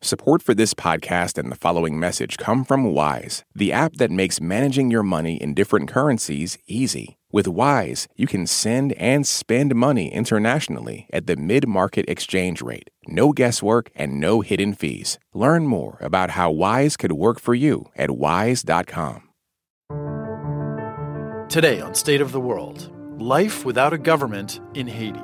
Support for this podcast and the following message come from Wise, the app that makes managing your money in different currencies easy. With Wise, you can send and spend money internationally at the mid-market exchange rate. No guesswork and no hidden fees. Learn more about how Wise could work for you at wise.com. Today on State of the World, life without a government in Haiti.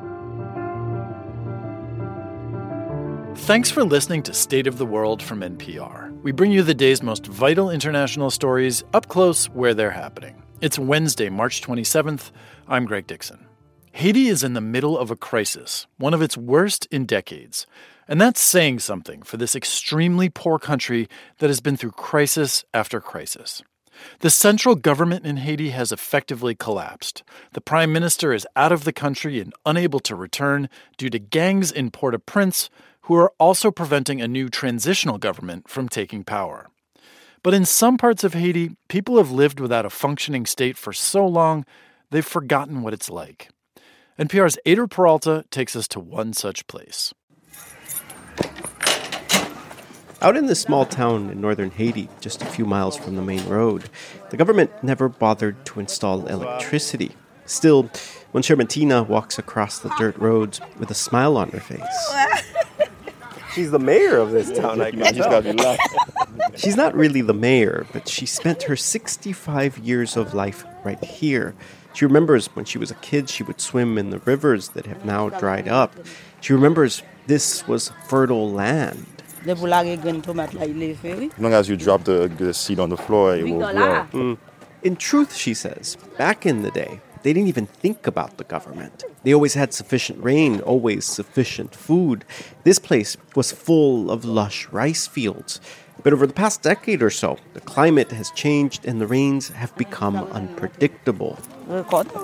Thanks for listening to State of the World from NPR. We bring you the day's most vital international stories up close where they're happening. It's Wednesday, March 27th. I'm Greg Dixon. Haiti is in the middle of a crisis, one of its worst in decades. And that's saying something for this extremely poor country that has been through crisis after crisis. The central government in Haiti has effectively collapsed. The prime minister is out of the country and unable to return due to gangs in Port-au-Prince who are also preventing a new transitional government from taking power. But in some parts of Haiti, people have lived without a functioning state for so long, they've forgotten what it's like. NPR's Eyder Peralta takes us to one such place. Out in this small town in northern Haiti, just a few miles from the main road, the government never bothered to install electricity. Still, Monsieur Martina walks across the dirt roads with a smile on her face. She's the mayor of this town, I guess. She's not really the mayor, but she spent her 65 years of life right here. She remembers when she was a kid, she would swim in the rivers that have now dried up. She remembers this was fertile land. As long as you drop the seed on the floor, it will grow. In truth, she says, back in the day, they didn't even think about the government. They always had sufficient rain, always sufficient food. This place was full of lush rice fields. But over the past decade or so, the climate has changed and the rains have become unpredictable. They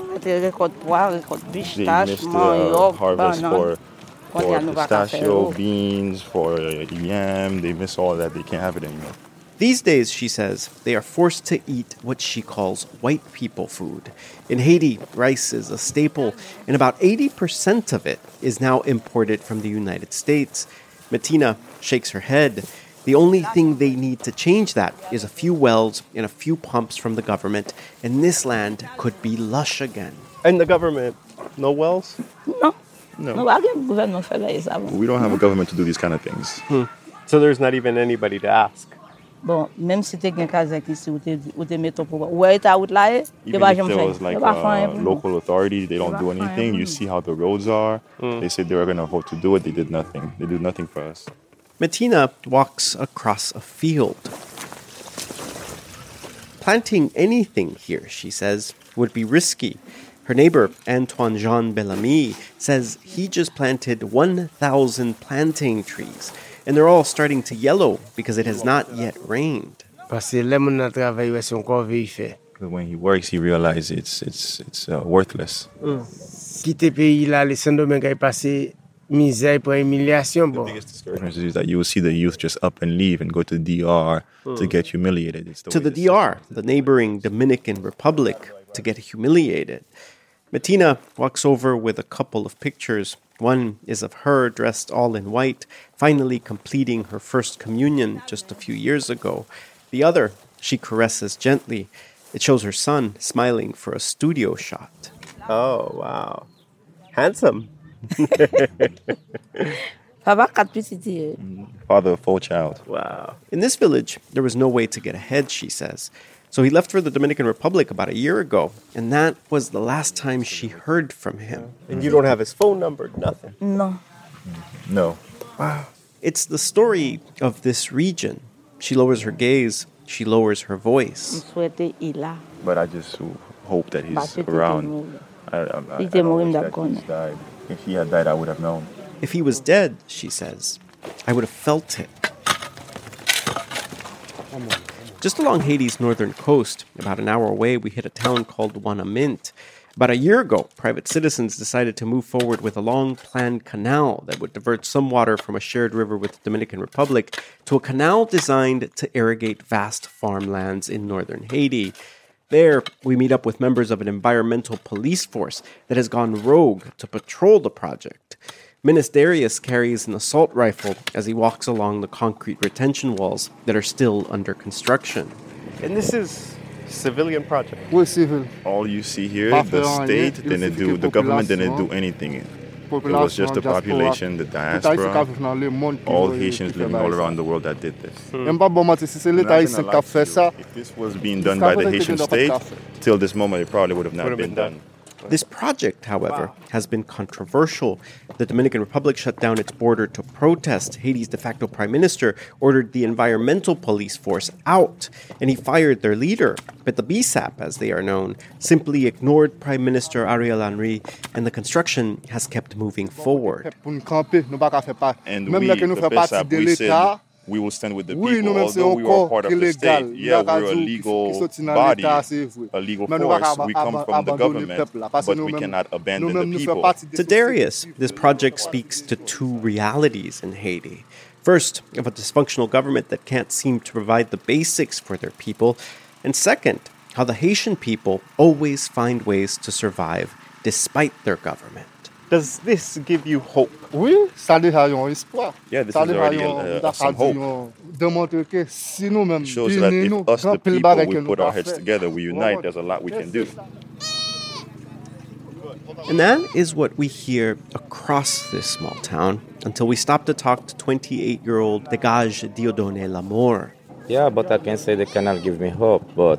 missed the harvest for pistachio, beans, for yam. They miss all that. They can't have it anymore. These days, she says, they are forced to eat what she calls white people food. In Haiti, rice is a staple, and about 80% of it is now imported from the United States. Martina shakes her head. The only thing they need to change that is a few wells and a few pumps from the government, and this land could be lush again. And the government, no wells? No. We don't have a government to do these kind of things. So there's not even anybody to ask. Even if there was like local authorities, they don't do anything. You see how the roads are. They said they were going to hope to do it. They did nothing. They do nothing for us. Martina walks across a field. Planting anything here, she says, would be risky. Her neighbor, Antoine Jean Bellamy, says he just planted 1,000 plantain trees, and they're all starting to yellow because it has not yet rained. When he works, he realizes it's worthless. The biggest discouragement is that you will see the youth just up and leave and go to the DR to get humiliated. To the DR, the neighboring Dominican Republic, to get humiliated. Martina walks over with a couple of pictures. One is of her dressed all in white, finally completing her first communion just a few years ago. The other, she caresses gently. It shows her son smiling for a studio shot. Oh, wow. Handsome. Father of 4 child. Wow. In this village, there was no way to get ahead, she says. So he left for the Dominican Republic about a year ago, and that was the last time she heard from him. And you don't have his phone number, nothing? No. No. Wow. It's the story of this region. She lowers her gaze. She lowers her voice. But I just hope that he's around. I wish that he's died. If he had died, I would have known. If he was dead, she says, I would have felt it. Just along Haiti's northern coast, about an hour away, we hit a town called Ouanaminthe. About a year ago, private citizens decided to move forward with a long-planned canal that would divert some water from a shared river with the Dominican Republic to a canal designed to irrigate vast farmlands in northern Haiti. There, we meet up with members of an environmental police force that has gone rogue to patrol the project. Ministerius carries an assault rifle as he walks along the concrete retention walls that are still under construction. And this is civilian project. All you see here, the state didn't do, the government didn't do anything. It was just the population, the diaspora, all Haitians living all around the world that did this. If this was being done by the Haitian state, till this moment it probably would have not been done. This project, however, has been controversial. The Dominican Republic shut down its border to protest. Haiti's de facto prime minister ordered the environmental police force out, and he fired their leader. But the BSAP, as they are known, simply ignored Prime Minister Ariel Henry, and the construction has kept moving forward. And we, the BSAP, we said we will stand with the people, although we are part of the state. Yeah, we're a legal body, a legal force. We come from the government, but we cannot abandon the people. To Darius, this project speaks to two realities in Haiti. First, of a dysfunctional government that can't seem to provide the basics for their people. And second, how the Haitian people always find ways to survive despite their government. Does this give you hope? Yeah, this is already some hope. Shows that if us, the people, we put our heads together, we unite, there's a lot we can do. And that is what we hear across this small town until we stop to talk to 28-year-old Dégage Dieudonné Lamour. Yeah, but I can say the canal gives me hope, but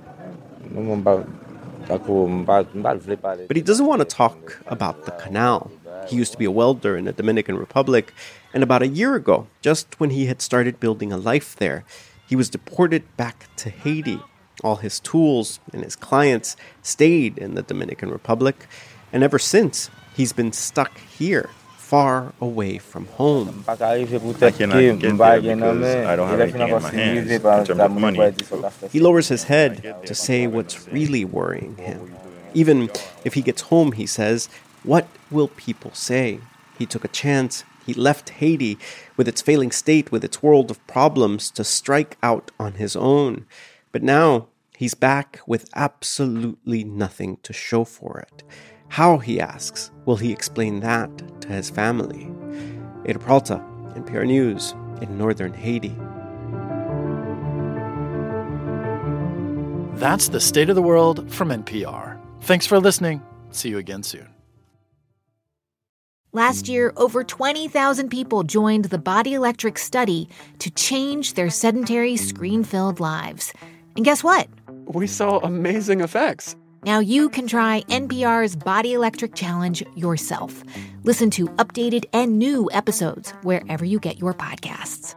he doesn't want to talk about the canal. He used to be a welder in the Dominican Republic, and about a year ago, just when he had started building a life there, he was deported back to Haiti. All his tools and his clients stayed in the Dominican Republic, and ever since, he's been stuck here, far away from home. I cannot get there because I don't have anything in my hands in terms of money. He lowers his head to say what's really worrying him. Even if he gets home, he says, what will people say? He took a chance. He left Haiti with its failing state, with its world of problems, to strike out on his own. But now he's back with absolutely nothing to show for it. How, he asks, will he explain that to his family? Ada Peralta, NPR News, in northern Haiti. That's the State of the World from NPR. Thanks for listening. See you again soon. Last year, over 20,000 people joined the Body Electric study to change their sedentary, screen-filled lives. And guess what? We saw amazing effects. Now you can try NPR's Body Electric Challenge yourself. Listen to updated and new episodes wherever you get your podcasts.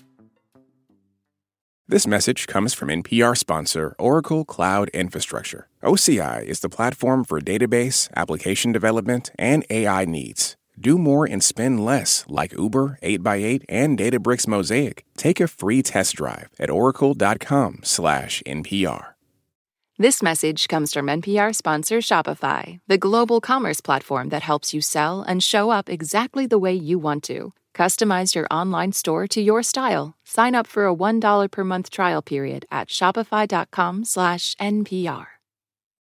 This message comes from NPR sponsor Oracle Cloud Infrastructure. OCI is the platform for database, application development, and AI needs. Do more and spend less, like Uber, 8x8, and Databricks Mosaic. Take a free test drive at oracle.com/NPR. This message comes from NPR sponsor Shopify, the global commerce platform that helps you sell and show up exactly the way you want to. Customize your online store to your style. Sign up for a $1 per month trial period at shopify.com/NPR.